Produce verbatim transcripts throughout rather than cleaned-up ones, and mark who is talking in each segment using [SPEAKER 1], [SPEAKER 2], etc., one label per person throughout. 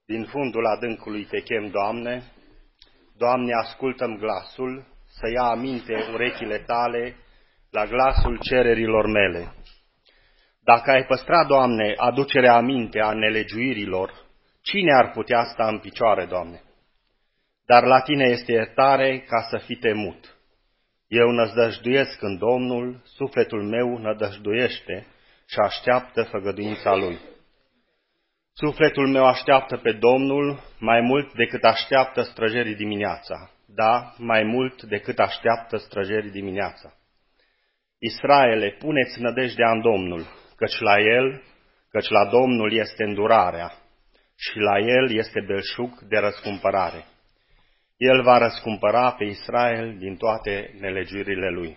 [SPEAKER 1] Din fundul adâncului te chem, Doamne, Doamne, ascultă-mi glasul, să ia aminte urechile tale la glasul cererilor mele. Dacă ai păstrat, Doamne, aducerea aminte a nelegiuirilor, cine ar putea sta în picioare, Doamne? Dar la Tine este iertare ca să fii temut. Eu năzdăjduiesc în Domnul, sufletul meu nădăjduiește și așteaptă făgăduința Lui. Sufletul meu așteaptă pe Domnul mai mult decât așteaptă străjerii dimineața. Da, mai mult decât așteaptă străjerii dimineața. Israele, puneți nădejdea în Domnul, căci la El, căci la Domnul este îndurarea și la El este belșug de răscumpărare. El va răscumpăra pe Israel din toate nelegiurile lui.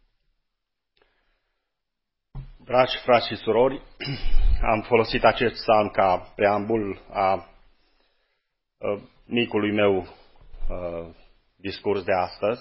[SPEAKER 1] Dragi frați și surori, am folosit acest psalm ca preambul a, a micului meu a, discurs de astăzi,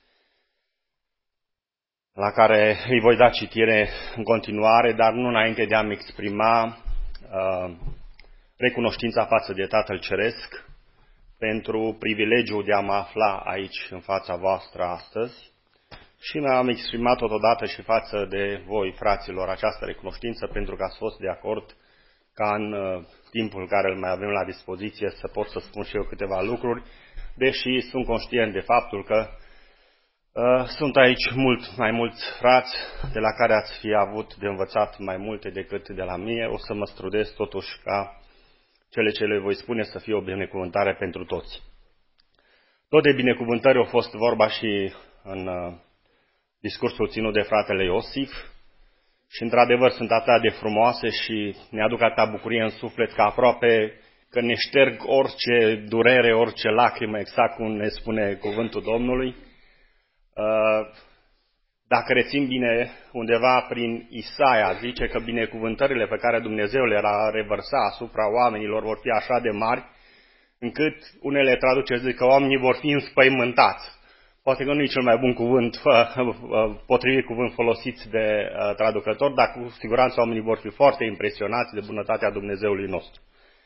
[SPEAKER 1] la care îi voi da citire în continuare, dar nu înainte de a-mi exprima a, recunoștința față de Tatăl Ceresc pentru privilegiul de a mă afla aici în fața voastră astăzi. Și mi-am exprimat totodată și față de voi, fraților, această recunoștință pentru că ați fost de acord ca în uh, timpul care îl mai avem la dispoziție să pot să spun și eu câteva lucruri, deși sunt conștient de faptul că uh, sunt aici mult mai mulți frați de la care ați fi avut de învățat mai multe decât de la mine. O să mă strudesc totuși ca cele ce le voi spune să fie o binecuvântare pentru toți. Tot de binecuvântări a fost vorba și în uh, discursul ținut de fratele Iosif și într-adevăr sunt atât de frumoase și ne aduc atâta bucurie în suflet că aproape că ne șterg orice durere, orice lacrimă, exact cum ne spune cuvântul Domnului. Dacă rețin bine, undeva prin Isaia zice că binecuvântările pe care Dumnezeu le va revărsa asupra oamenilor vor fi așa de mari, încât unele traduceri zic că oamenii vor fi înspăimântați. Poate că nu e cel mai bun cuvânt, potrivit cuvânt folosit de traducător, dar cu siguranță oamenii vor fi foarte impresionați de bunătatea Dumnezeului nostru.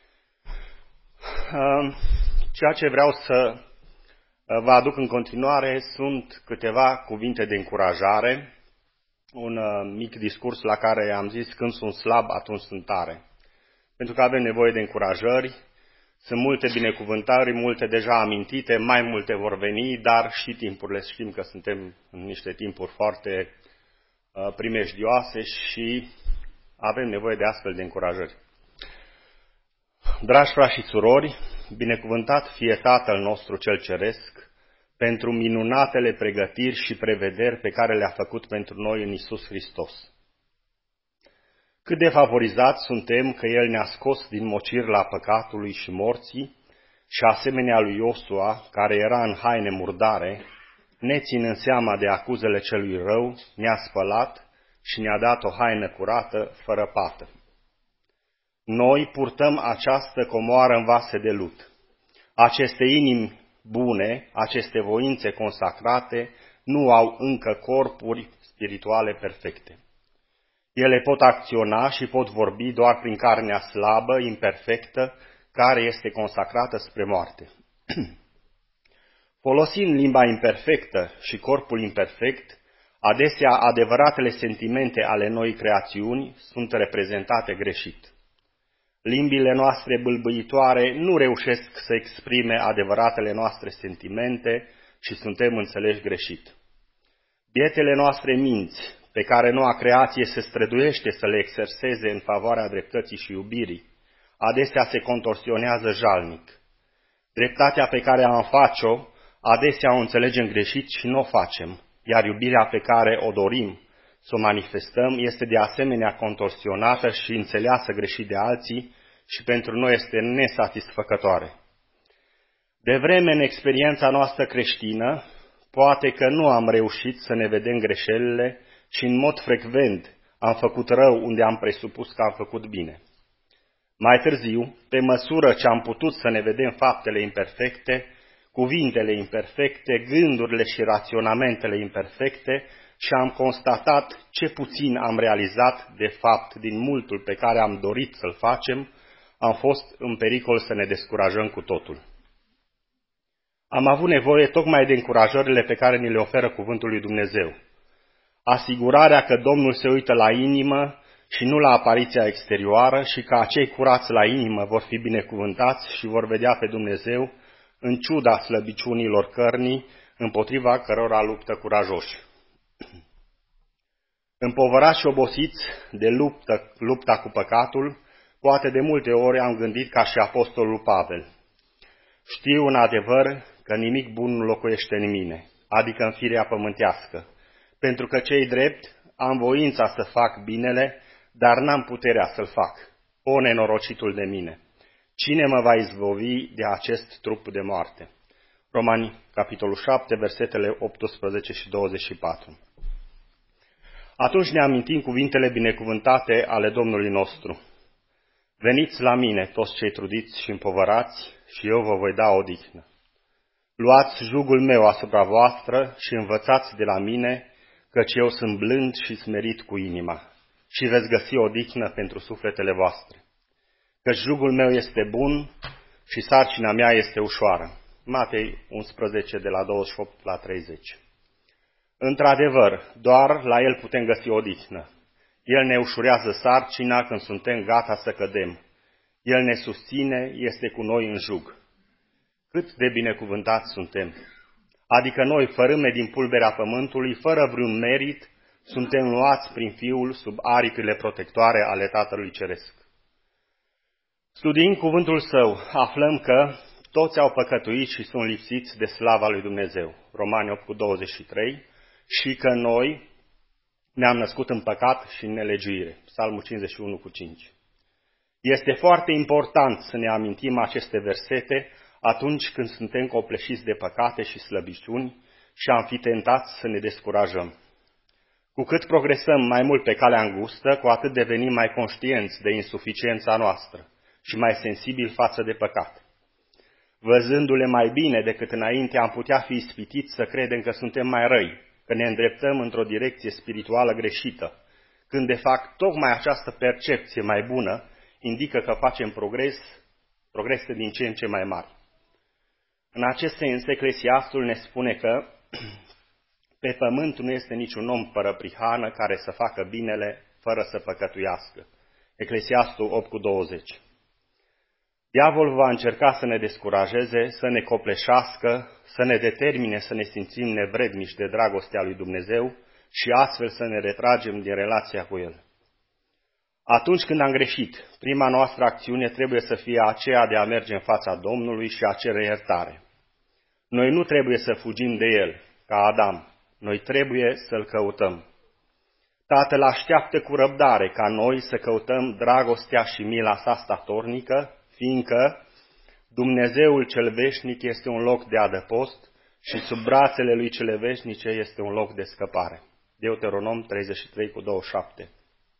[SPEAKER 1] Ceea ce vreau să vă aduc în continuare sunt câteva cuvinte de încurajare, un mic discurs la care am zis când sunt slab, atunci sunt tare. Pentru că avem nevoie de încurajări. Sunt multe binecuvântări, multe deja amintite, mai multe vor veni, dar și timpurile. Știm că suntem în niște timpuri foarte uh, primejdioase și avem nevoie de astfel de încurajări. Dragi frați și surori, binecuvântat fie Tatăl nostru cel Ceresc pentru minunatele pregătiri și prevederi pe care le-a făcut pentru noi în Iisus Hristos. Cât de favorizați suntem că El ne-a scos din mocirla păcatului și morții și asemenea lui Iosua, care era în haine murdare, neținând seama de acuzele celui rău, ne-a spălat și ne-a dat o haină curată, fără pată. Noi purtăm această comoară în vase de lut. Aceste inimi bune, aceste voințe consacrate, nu au încă corpuri spirituale perfecte. Ele pot acționa și pot vorbi doar prin carnea slabă, imperfectă, care este consacrată spre moarte. Folosind limba imperfectă și corpul imperfect, adesea adevăratele sentimente ale noi creațiuni sunt reprezentate greșit. Limbile noastre bâlbâitoare nu reușesc să exprime adevăratele noastre sentimente și suntem înțeleși greșit. Bietele noastre minți, pe care noua creație se străduiește să le exerseze în favoarea dreptății și iubirii, adesea se contorsionează jalnic. Dreptatea pe care am face-o, adesea o înțelegem greșit și nu o facem, iar iubirea pe care o dorim să o manifestăm este de asemenea contorsionată și înțeleasă greșit de alții și pentru noi este nesatisfăcătoare. De vreme în experiența noastră creștină, poate că nu am reușit să ne vedem greșelile și în mod frecvent am făcut rău unde am presupus că am făcut bine. Mai târziu, pe măsură ce am putut să ne vedem faptele imperfecte, cuvintele imperfecte, gândurile și raționamentele imperfecte și am constatat ce puțin am realizat de fapt din multul pe care am dorit să-l facem, am fost în pericol să ne descurajăm cu totul. Am avut nevoie tocmai de încurajările pe care ni le oferă cuvântul lui Dumnezeu. Asigurarea că Domnul se uită la inimă și nu la apariția exterioară și că acei curați la inimă vor fi binecuvântați și vor vedea pe Dumnezeu în ciuda slăbiciunilor cărnii împotriva cărora luptă curajoși. Împovărați și obosiți de luptă, lupta cu păcatul, poate de multe ori am gândit ca și apostolul Pavel. Știu în adevăr că nimic bun nu locuiește în mine, adică în firea pământească, pentru că cei drept am voința să fac binele, dar n-am puterea să-l fac. O nenorocitul de mine! Cine mă va izbăvi de acest trup de moarte? Romani, capitolul șapte, versetele optsprezece și douăzeci și patru. Atunci ne amintim cuvintele binecuvântate ale Domnului nostru. Veniți la mine, toți cei trudiți și împovărați, și eu vă voi da odihnă. Luați jugul meu asupra voastră și învățați de la mine, căci eu sunt blând și smerit cu inima, și veți găsi odihnă pentru sufletele voastre. Căci jugul meu este bun și sarcina mea este ușoară. Matei unsprezece, de la douăzeci și opt la treizeci. Într-adevăr, doar la el putem găsi odihnă. El ne ușurează sarcina când suntem gata să cădem. El ne susține, este cu noi în jug. Cât de binecuvântați suntem! Adică noi, fărâme din pulberea pământului, fără vreun merit, suntem luați prin Fiul sub aripile protectoare ale Tatălui Ceresc. Studiind cuvântul Său, aflăm că toți au păcătuit și sunt lipsiți de slava lui Dumnezeu. Romani opt cu douăzeci și trei. Și că noi ne-am născut în păcat și în nelegiuire. Psalmul cincizeci și unu cu cinci. Este foarte important să ne amintim aceste versete atunci când suntem copleșiți de păcate și slăbiciuni și am fi tentați să ne descurajăm. Cu cât progresăm mai mult pe calea îngustă, cu atât devenim mai conștienți de insuficiența noastră și mai sensibili față de păcat. Văzându-le mai bine decât înainte, am putea fi ispitiți să credem că suntem mai răi, că ne îndreptăm într-o direcție spirituală greșită, când de fapt tocmai această percepție mai bună indică că facem progres, progrese din ce în ce mai mari. În acest sens, Eclesiastul ne spune că pe pământ nu este niciun om fără prihană care să facă binele fără să păcătuiască. Eclesiastul opt cu douăzeci. Diavolul va încerca să ne descurajeze, să ne copleșească, să ne determine să ne simțim nevrednici de dragostea lui Dumnezeu și astfel să ne retragem din relația cu El. Atunci când am greșit, prima noastră acțiune trebuie să fie aceea de a merge în fața Domnului și a cere iertare. Noi nu trebuie să fugim de El, ca Adam, noi trebuie să-L căutăm. Tatăl așteaptă cu răbdare ca noi să căutăm dragostea și mila sa statornică, fiindcă Dumnezeul cel veșnic este un loc de adăpost și sub brațele lui cele veșnice este un loc de scăpare. Deuteronom treizeci și trei cu douăzeci și șapte.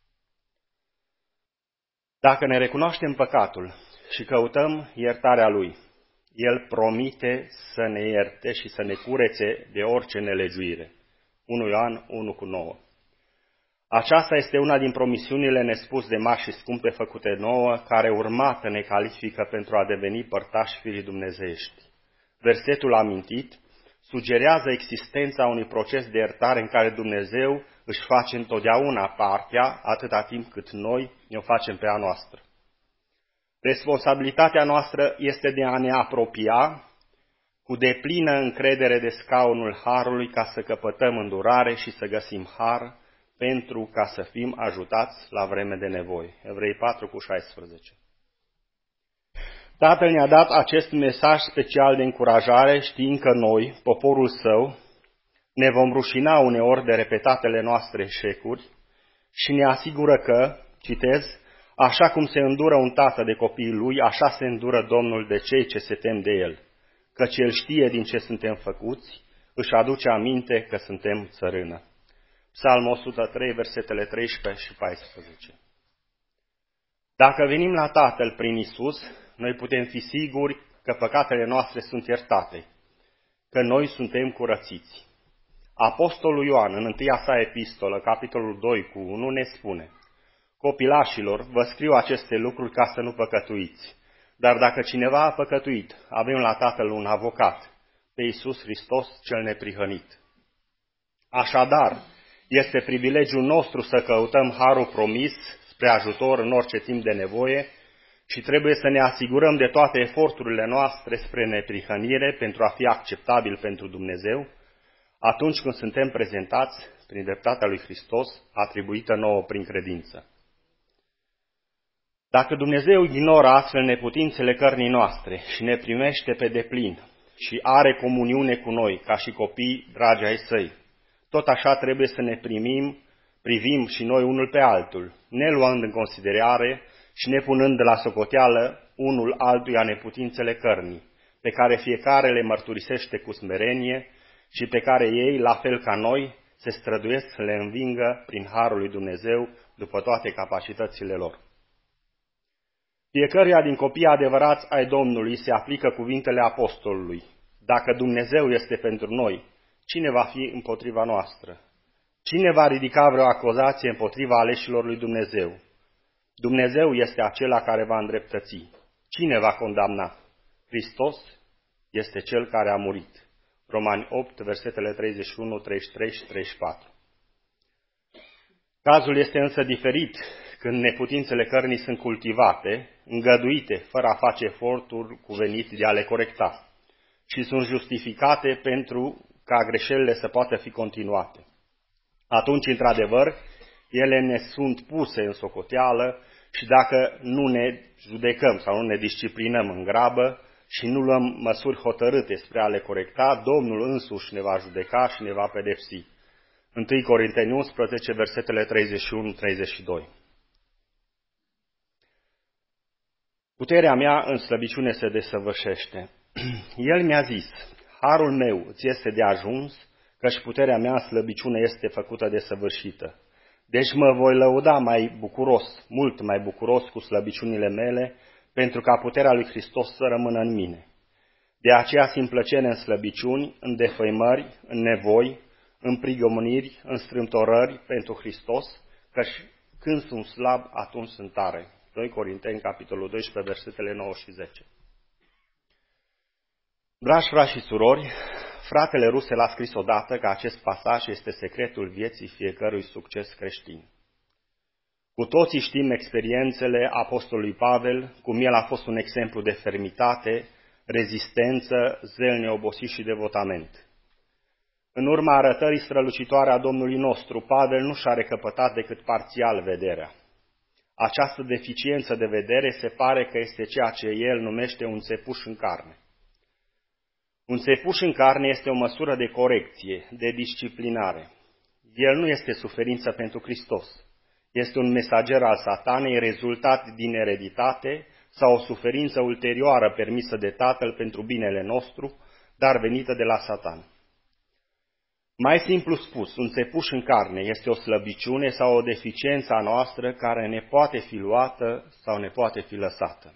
[SPEAKER 1] Dacă ne recunoaștem păcatul și căutăm iertarea Lui, El promite să ne ierte și să ne curețe de orice nelegiuire. unu Ioan unu cu nouă. Aceasta este una din promisiunile nespus de mari și scumpe făcute nouă, care urmată ne califică pentru a deveni părtași firii dumnezeiești. Versetul amintit sugerează existența unui proces de iertare în care Dumnezeu își face întotdeauna partea, atâta timp cât noi ne-o facem pe a noastră. Responsabilitatea noastră este de a ne apropia cu deplină încredere de scaunul harului ca să căpătăm îndurare și să găsim har pentru ca să fim ajutați la vreme de nevoie. Evrei patru cu șaisprezece. Tatăl ne-a dat acest mesaj special de încurajare, știind că noi, poporul Său, ne vom rușina uneori de repetatele noastre eșecuri și ne asigură că, citez, așa cum se îndură un tată de copiii lui, așa se îndură Domnul de cei ce se tem de El, căci El știe din ce suntem făcuți, își aduce aminte că suntem țărână. Psalm o sută trei, versetele treisprezece și paisprezece. Dacă venim la Tatăl prin Isus, noi putem fi siguri că păcatele noastre sunt iertate, că noi suntem curățiți. Apostolul Ioan, în întâia sa epistolă, capitolul doi cu unu, ne spune: Copilașilor, vă scriu aceste lucruri ca să nu păcătuiți. Dar dacă cineva a păcătuit, avem la Tatăl un avocat, pe Iisus Hristos cel neprihănit. Așadar, este privilegiul nostru să căutăm harul promis spre ajutor în orice timp de nevoie și trebuie să ne asigurăm de toate eforturile noastre spre neprihănire pentru a fi acceptabil pentru Dumnezeu, atunci când suntem prezentați prin dreptatea lui Hristos, atribuită nouă prin credință. Dacă Dumnezeu ignoră astfel neputințele cărnii noastre și ne primește pe deplin și are comuniune cu noi ca și copii dragi ai săi, tot așa trebuie să ne primim, privim și noi unul pe altul, ne luând în considerare și ne punând la socoteală unul altuia neputințele cărnii, pe care fiecare le mărturisește cu smerenie și pe care ei, la fel ca noi, se străduiesc să le învingă prin harul lui Dumnezeu după toate capacitățile lor. Fiecăruia din copiii adevărați ai Domnului se aplică cuvintele apostolului. Dacă Dumnezeu este pentru noi, cine va fi împotriva noastră? Cine va ridica vreo acuzație împotriva aleșilor lui Dumnezeu? Dumnezeu este acela care va îndreptăți. Cine va condamna? Hristos este Cel care a murit. Romani opt, versetele treizeci și unu, treizeci și trei și treizeci și patru. Cazul este însă diferit când neputințele cărnii sunt cultivate, îngăduite, fără a face efortul cuvenit de a le corecta, și sunt justificate pentru ca greșelile să poată fi continuate. Atunci, într-adevăr, ele ne sunt puse în socoteală și dacă nu ne judecăm sau nu ne disciplinăm în grabă și nu luăm măsuri hotărâte spre a le corecta, Domnul însuși ne va judeca și ne va pedepsi. întâi Corinteni unsprezece, versetele treizeci și unu treizeci și doi. Puterea mea în slăbiciune se desăvârșește. El mi-a zis, harul meu îți este de ajuns, căci puterea mea în slăbiciune este făcută desăvârșită. Deci mă voi lăuda mai bucuros, mult mai bucuros cu slăbiciunile mele, pentru ca puterea lui Hristos să rămână în mine. De aceea simt plăcere în slăbiciuni, în defăimări, în nevoi, în prigămâniri, în strâmtorări pentru Hristos, căci când sunt slab, atunci sunt tare. doi Corinteni, capitolul doisprezece, versetele nouă și zece. Dragi frați și surori, fratele Rusel a scris odată că acest pasaj este secretul vieții fiecărui succes creștin. Cu toții știm experiențele apostolului Pavel, cum el a fost un exemplu de fermitate, rezistență, zel neobosit și devotament. În urma arătării strălucitoare a Domnului nostru, Pavel nu și-a recăpătat decât parțial vederea. Această deficiență de vedere se pare că este ceea ce el numește un țepuș în carne. Un țepuș în carne este o măsură de corecție, de disciplinare. El nu este suferință pentru Hristos. Este un mesager al Satanei, rezultat din ereditate sau o suferință ulterioară permisă de Tatăl pentru binele nostru, dar venită de la Satan. Mai simplu spus, un țepuș în carne este o slăbiciune sau o deficiență a noastră care ne poate fi luată sau ne poate fi lăsată.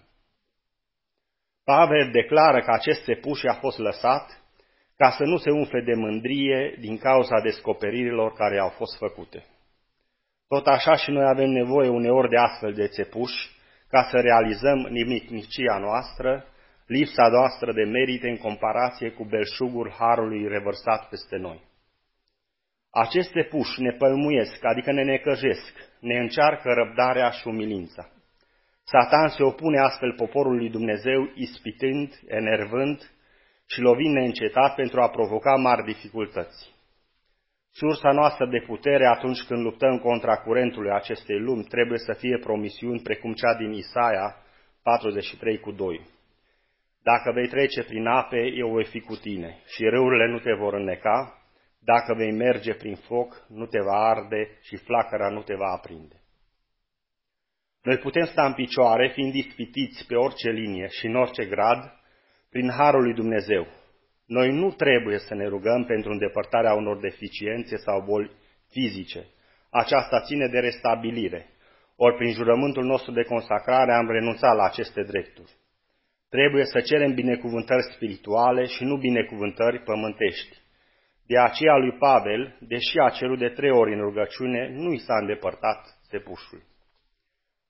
[SPEAKER 1] Pavel declară că acest țepuș a fost lăsat ca să nu se umfle de mândrie din cauza descoperirilor care au fost făcute. Tot așa și noi avem nevoie uneori de astfel de țepuși ca să realizăm nimicnicia noastră, lipsa noastră de merite în comparație cu belșugul harului revărsat peste noi. Aceste puși ne pălmuiesc, adică ne necăjesc, ne încearcă răbdarea și umilința. Satan se opune astfel poporului lui Dumnezeu, ispitând, enervând și lovind neîncetat pentru a provoca mari dificultăți. Sursa noastră de putere atunci când luptăm contra curentului acestei lumi trebuie să fie promisiuni precum cea din Isaia patruzeci și trei cu doi. Dacă vei trece prin ape, eu voi fi cu tine și râurile nu te vor înneca. Dacă vei merge prin foc, nu te va arde și flacăra nu te va aprinde. Noi putem sta în picioare, fiind ispitiți pe orice linie și în orice grad, prin harul lui Dumnezeu. Noi nu trebuie să ne rugăm pentru îndepărtarea unor deficiențe sau boli fizice. Aceasta ține de restabilire, ori prin jurământul nostru de consacrare am renunțat la aceste drepturi. Trebuie să cerem binecuvântări spirituale și nu binecuvântări pământești. De aceea lui Pavel, deși a cerut de trei ori în rugăciune, nu i s-a îndepărtat țepușul.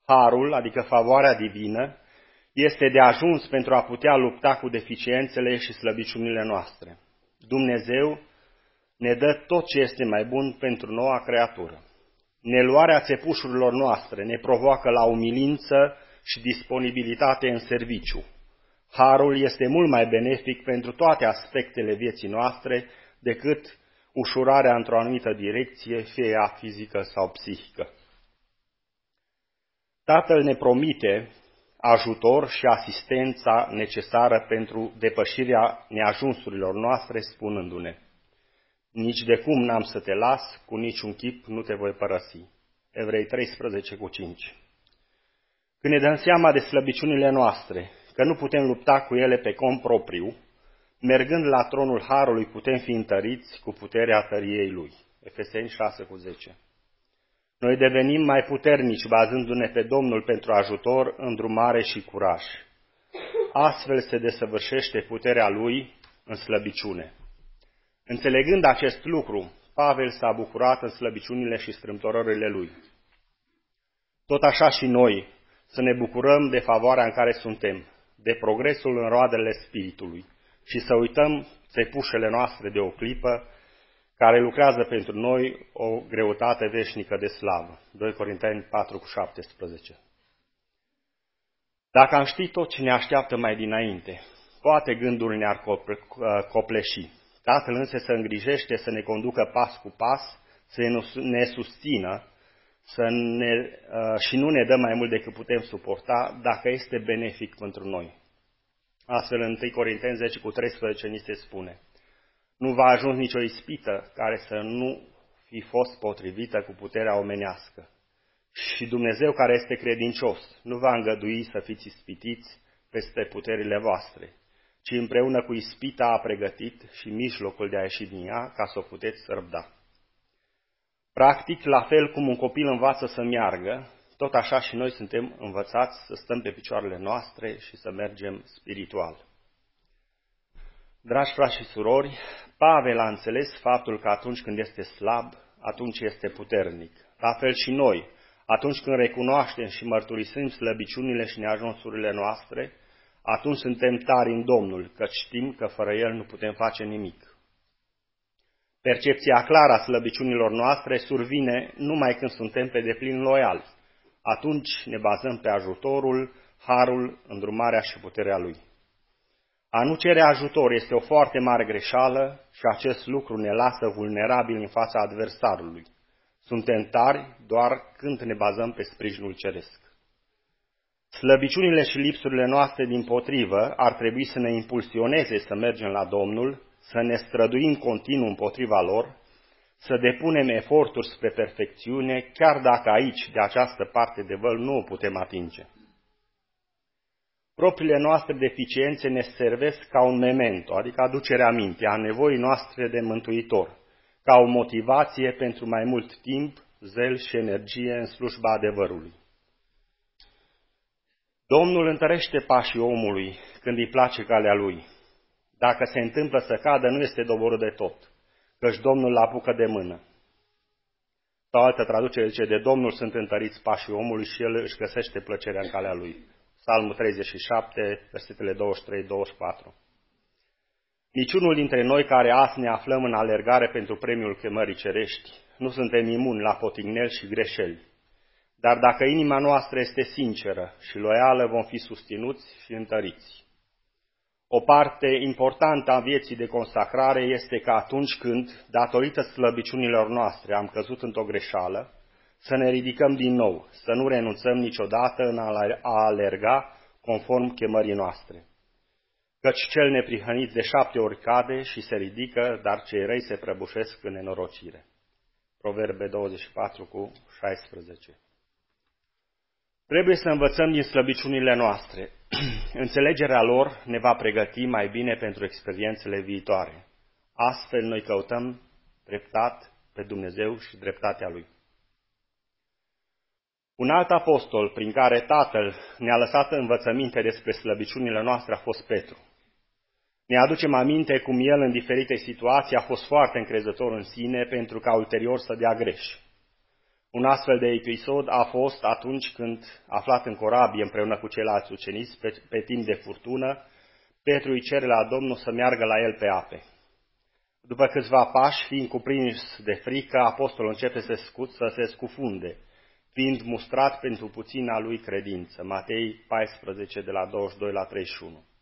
[SPEAKER 1] Harul, adică favoarea divină, este de ajuns pentru a putea lupta cu deficiențele și slăbiciunile noastre. Dumnezeu ne dă tot ce este mai bun pentru noua creatură. Neluarea țepușurilor noastre ne provoacă la umilință și disponibilitate în serviciu. Harul este mult mai benefic pentru toate aspectele vieții noastre decât ușurarea într-o anumită direcție, fie ea fizică sau psihică. Tatăl ne promite ajutor și asistența necesară pentru depășirea neajunsurilor noastre, spunându-ne: nici de cum n-am să te las, cu niciun chip nu te voi părăsi. Evrei treisprezece cu cinci. Când ne dăm seama de slăbiciunile noastre, că nu putem lupta cu ele pe cont propriu, mergând la tronul Harului putem fi întăriți cu puterea tăriei Lui. Efeseni șase cu zece. Noi devenim mai puternici bazându-ne pe Domnul pentru ajutor, îndrumare și curaj. Astfel se desăvârșește puterea Lui în slăbiciune. Înțelegând acest lucru, Pavel s-a bucurat în slăbiciunile și strâmtorările lui. Tot așa și noi să ne bucurăm de favoarea în care suntem, de progresul în roadele Spiritului și să uităm țepușele noastre de o clipă, care lucrează pentru noi o greutate veșnică de slavă. doi Corinteni patru cu șaptesprezece. Dacă am ști tot ce ne așteaptă mai dinainte, poate gândul ne-ar copleși. Tatăl însă se îngrijește să ne conducă pas cu pas, să ne susțină să ne, uh, și nu ne dă mai mult decât putem suporta dacă este benefic pentru noi. Astfel, în întâi Corinteni zece cu treisprezece ni se spune: nu va ajunge nicio ispită care să nu fi fost potrivită cu puterea omenească. Și Dumnezeu, care este credincios, nu va îngădui să fiți ispitiți peste puterile voastre, ci împreună cu ispita a pregătit și mijlocul de a ieși din ea, ca să o puteți răbda. Practic, la fel cum un copil învață să meargă, tot așa și noi suntem învățați să stăm pe picioarele noastre și să mergem spiritual. Dragi frați și surori, Pavel a înțeles faptul că atunci când este slab, atunci este puternic. La fel și noi, atunci când recunoaștem și mărturisim slăbiciunile și neajunsurile noastre, atunci suntem tari în Domnul, căci știm că fără El nu putem face nimic. Percepția clară a slăbiciunilor noastre survine numai când suntem pe deplin loiali. Atunci ne bazăm pe ajutorul, harul, îndrumarea și puterea Lui. A nu cere ajutor este o foarte mare greșeală și acest lucru ne lasă vulnerabili în fața adversarului. Suntem tari doar când ne bazăm pe sprijinul ceresc. Slăbiciunile și lipsurile noastre dimpotrivă ar trebui să ne impulsioneze să mergem la Domnul, să ne străduim continuu împotriva lor, să depunem eforturi spre perfecțiune, chiar dacă aici, de această parte de văl, nu o putem atinge. Propriile noastre deficiențe ne servesc ca un memento, adică aducerea aminte a nevoii noastre de mântuitor, ca o motivație pentru mai mult timp, zel și energie în slujba adevărului. Domnul întărește pașii omului când îi place calea lui. Dacă se întâmplă să cadă, nu este doborât de tot, căci Domnul îl apucă de mână. Sau altă traducere zice: de Domnul sunt întăriți pașii omului și el își găsește plăcerea în calea lui. Psalmul treizeci și șapte, versetele douăzeci și trei douăzeci și patru. Niciunul dintre noi care azi ne aflăm în alergare pentru premiul chemării cerești, nu suntem imuni la potigneli și greșeli. Dar dacă inima noastră este sinceră și loială, vom fi susținuți și întăriți. O parte importantă a vieții de consacrare este că atunci când, datorită slăbiciunilor noastre, am căzut într-o greșeală, să ne ridicăm din nou, să nu renunțăm niciodată în a alerga conform chemării noastre. Căci cel neprihănit de șapte ori cade și se ridică, dar cei răi se prăbușesc în nenorocire. Proverbe douăzeci și patru cu șaisprezece. Trebuie să învățăm din slăbiciunile noastre. Înțelegerea lor ne va pregăti mai bine pentru experiențele viitoare. Astfel noi căutăm dreptat pe Dumnezeu și dreptatea Lui. Un alt apostol prin care Tatăl ne-a lăsat învățăminte despre slăbiciunile noastre a fost Petru. Ne aducem aminte cum el în diferite situații a fost foarte încrezător în sine pentru ca ulterior să dea greș. Un astfel de episod a fost atunci când, aflat în corabie împreună cu ceilalți ucenici, pe, pe timp de furtună, Petru îi cere la Domnul să meargă la el pe ape. După câțiva pași, fiind cuprins de frică, apostolul începe să, scu- să se scufunde, fiind mustrat pentru puțina lui credință. Matei paisprezece, de la douăzeci și doi la treizeci și unu.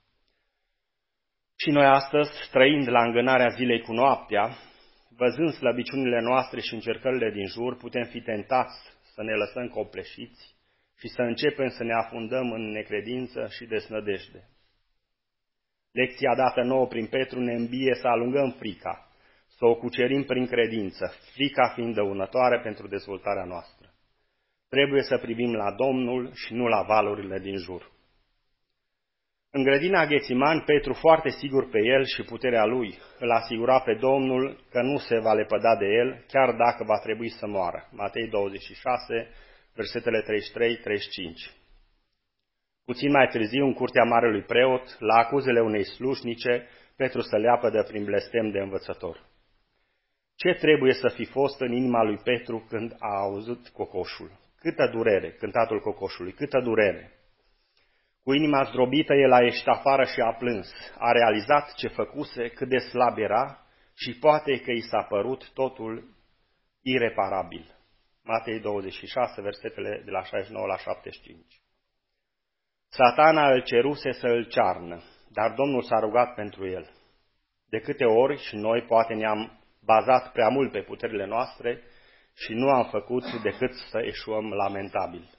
[SPEAKER 1] Și noi astăzi, trăind la îngânarea zilei cu noaptea, văzând slăbiciunile noastre și încercările din jur, putem fi tentați să ne lăsăm copleșiți și să începem să ne afundăm în necredință și desnădejde. Lecția dată nouă prin Petru ne îmbie să alungăm frica, să o cucerim prin credință, frica fiind dăunătoare pentru dezvoltarea noastră. Trebuie să privim la Domnul și nu la valurile din jur. În grădina Ghețiman, Petru, foarte sigur pe el și puterea lui, îl asigura pe Domnul că nu se va lepăda de el, chiar dacă va trebui să moară. Matei douăzeci și șase, versetele treizeci și trei treizeci și cinci. Puțin mai târziu, în curtea marelui preot, la acuzele unei slușnice, Petru se leapădă prin blestem de învățător. Ce trebuie să fi fost în inima lui Petru când a auzit cocoșul? Câtă durere, cântatul cocoșului, câtă durere! Cu inima zdrobită, el a ieșit afară și a plâns. A realizat ce făcuse, cât de slab era și poate că i s-a părut totul ireparabil. Matei douăzeci și șase, versetele de la șaizeci și nouă la șaptezeci și cinci. Satana îl ceruse să îl cearnă, dar Domnul s-a rugat pentru el. De câte ori și noi poate ne-am bazat prea mult pe puterile noastre și nu am făcut decât să eșuăm lamentabil.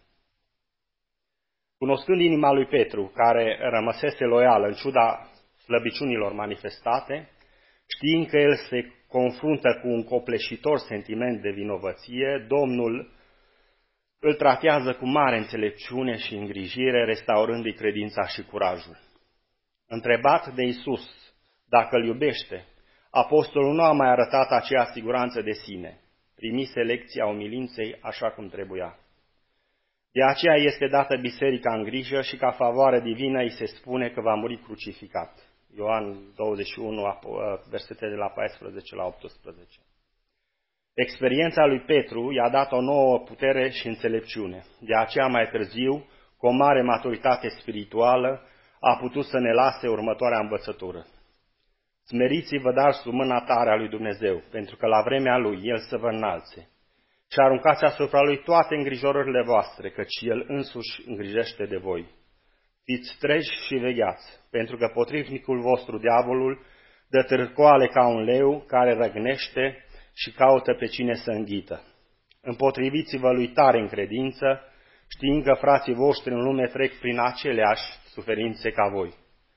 [SPEAKER 1] Cunoscând inima lui Petru, care rămăsese loială în ciuda slăbiciunilor manifestate, știind că el se confruntă cu un copleșitor sentiment de vinovăție, Domnul îl tratează cu mare înțelepciune și îngrijire, restaurându-i credința și curajul. Întrebat de Iisus dacă îl iubește, apostolul nu a mai arătat aceea siguranță de sine, primise lecția umilinței așa cum trebuia. De aceea este dată biserica în grijă și ca favoare divină îi se spune că va muri crucificat. Ioan douăzeci și unu, versetele de la paisprezece la optsprezece. Experiența lui Petru i-a dat o nouă putere și înțelepciune. De aceea mai târziu, cu o mare maturitate spirituală, a putut să ne lase următoarea învățătură. Smeriți-vă dar sub mâna tare a lui Dumnezeu, pentru că la vremea lui El să vă înalțe. Și aruncați asupra lui toate îngrijorările voastre, căci El însuși îngrijește de voi. Fiți treji și vegheați, pentru că potrivnicul vostru, diavolul, dă târcoale ca un leu care răgnește și caută pe cine să înghită. Împotriviți-vă lui tare în credință, știind că frații voștri în lume trec prin aceleași suferințe ca voi.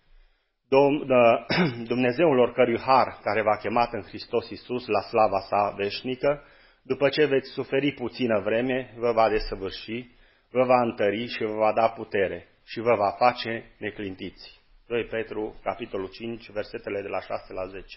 [SPEAKER 1] Dumnezeul oricărui har, care v-a chemat în Hristos Iisus la slava sa veșnică, după ce veți suferi puțină vreme, vă va desăvârși, vă va întări și vă va da putere și vă va face neclintiți. doi Petru, capitolul cinci, versetele de la șase la zece.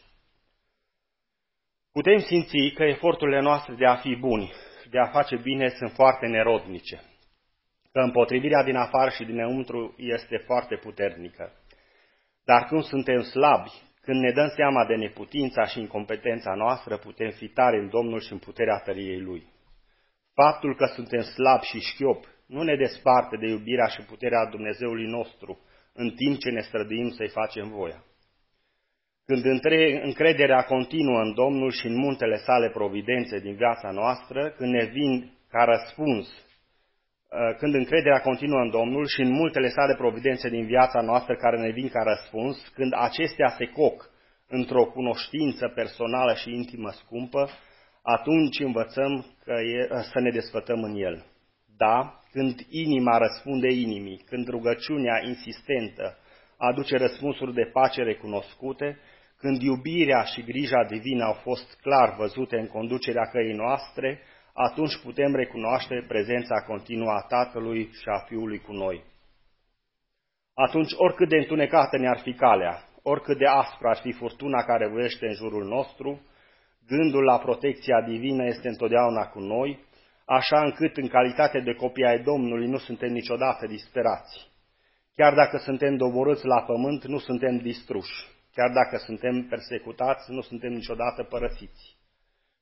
[SPEAKER 1] Putem simți că eforturile noastre de a fi buni, de a face bine, sunt foarte nerodnice, că împotrivirea din afară și dinăuntru este foarte puternică. Dar când suntem slabi, când ne dăm seama de neputința și incompetența noastră, putem fi tari în Domnul și în puterea tăriei Lui. Faptul că suntem slabi și șchiopi nu ne desparte de iubirea și puterea Dumnezeului nostru, în timp ce ne străduim să-i facem voia. Când încrederea continuă în Domnul și în muntele sale providențe din viața noastră, când ne vin ca răspuns, când încrederea continuă în Domnul și în multele sale providențe din viața noastră care ne vin ca răspuns, când acestea se coc într-o cunoștință personală și intimă scumpă, atunci învățăm că e, să ne desfătăm în El. Da, când inima răspunde inimii, când rugăciunea insistentă aduce răspunsuri de pace recunoscute, când iubirea și grija divină au fost clar văzute în conducerea căii noastre, atunci putem recunoaște prezența continuă a Tatălui și a Fiului cu noi. Atunci, oricât de întunecată ne-ar fi calea, oricât de aspră ar fi furtuna care vâiește în jurul nostru, gândul la protecția divină este întotdeauna cu noi, așa încât, în calitate de copii ai Domnului, nu suntem niciodată disperați. Chiar dacă suntem doborâți la pământ, nu suntem distruși. Chiar dacă suntem persecutați, nu suntem niciodată părăsiți.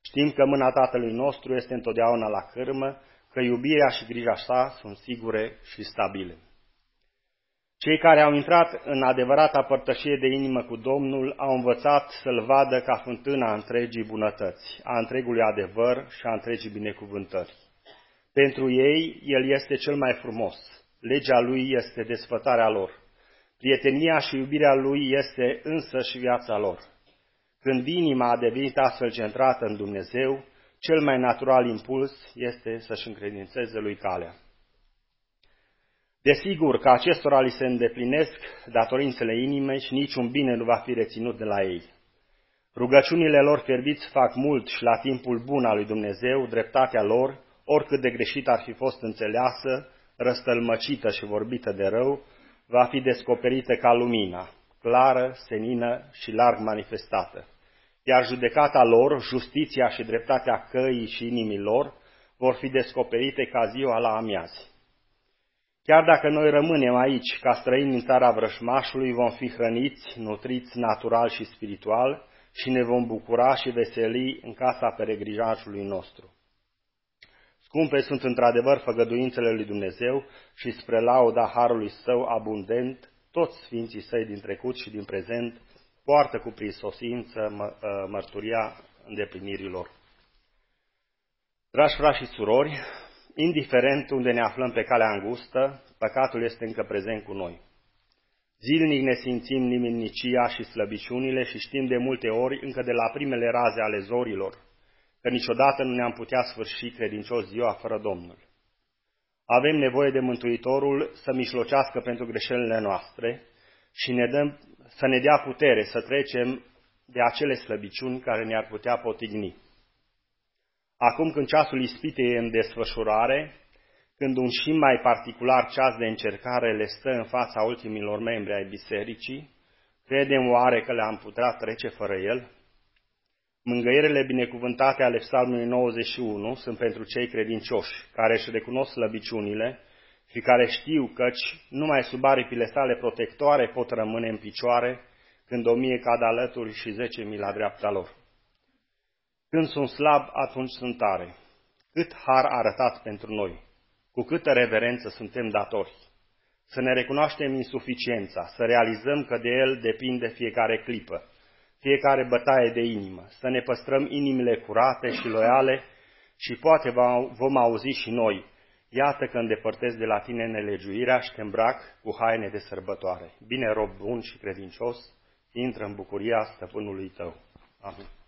[SPEAKER 1] Știm că mâna Tatălui nostru este întotdeauna la cârmă, că iubirea și grija sa sunt sigure și stabile. Cei care au intrat în adevărata părtășie de inimă cu Domnul au învățat să-L vadă ca fântâna întregii bunătăți, a întregului adevăr și a întregii binecuvântări. Pentru ei, El este cel mai frumos, legea Lui este desfătarea lor, prietenia și iubirea Lui este însăși viața lor. Când inima a devenit astfel centrată în Dumnezeu, cel mai natural impuls este să-și încredințeze Lui calea. Desigur că acestora li se îndeplinesc datorințele inimei și niciun bine nu va fi reținut de la ei. Rugăciunile lor fierbiți fac mult și la timpul bun al lui Dumnezeu, dreptatea lor, oricât de greșit ar fi fost înțeleasă, răstălmăcită și vorbită de rău, va fi descoperită ca lumina, clară, senină și larg manifestată. Iar judecata lor, justiția și dreptatea căii și inimii lor vor fi descoperite ca ziua la amiază. Chiar dacă noi rămânem aici ca străini în țara vrășmașului, vom fi hrăniți, nutriți natural și spiritual și ne vom bucura și veseli în casa peregrinajului nostru. Scumpe sunt într-adevăr făgăduințele lui Dumnezeu și spre lauda harului său abundent, toți sfinții săi din trecut și din prezent poartă cu prisosință mă, mărturia îndeplinirilor. Dragi frați și surori, indiferent unde ne aflăm pe calea îngustă, păcatul este încă prezent cu noi. Zilnic ne simțim nimicnia și slăbiciunile și știm de multe ori, încă de la primele raze ale zorilor, că niciodată nu ne-am putea sfârși credincios ziua fără Domnul. Avem nevoie de Mântuitorul să mijlocească pentru greșelile noastre și ne dăm, să ne dea putere să trecem de acele slăbiciuni care ne-ar putea potigni. Acum când ceasul ispitei e în desfășurare, când un și mai particular ceas de încercare le stă în fața ultimilor membri ai bisericii, credem oare că le-am putea trece fără el? Mângâierile binecuvântate ale Psalmului nouăzeci și unu sunt pentru cei credincioși, care își recunosc slăbiciunile și care știu căci numai sub aripile sale protectoare pot rămâne în picioare când o mie cad alături și zece mii la dreapta lor. Când sunt slab, atunci sunt tare. Cât har arătat pentru noi, cu câtă reverență suntem datori. Să ne recunoaștem insuficiența, să realizăm că de el depinde fiecare clipă, fiecare bătaie de inimă, să ne păstrăm inimile curate și loiale și poate vom auzi și noi, iată că îndepărtez de la tine nelegiuirea și te îmbrac cu haine de sărbătoare. Bine, rob bun și credincios, intră în bucuria stăpânului tău. Amin.